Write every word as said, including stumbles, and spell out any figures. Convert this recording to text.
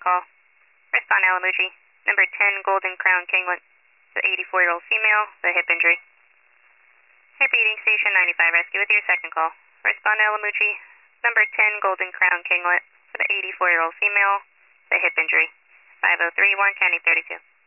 call. Respond Alamuji. Number ten, Golden Crown Kinglet. The eighty-four-year-old female, the hip injury. Repeating Station ninety-five Rescue with your second call. Respond Alamuji. Number ten, Golden Crown Kinglet. For the eighty-four-year-old female, the hip injury. five oh three, Warren County thirty-two.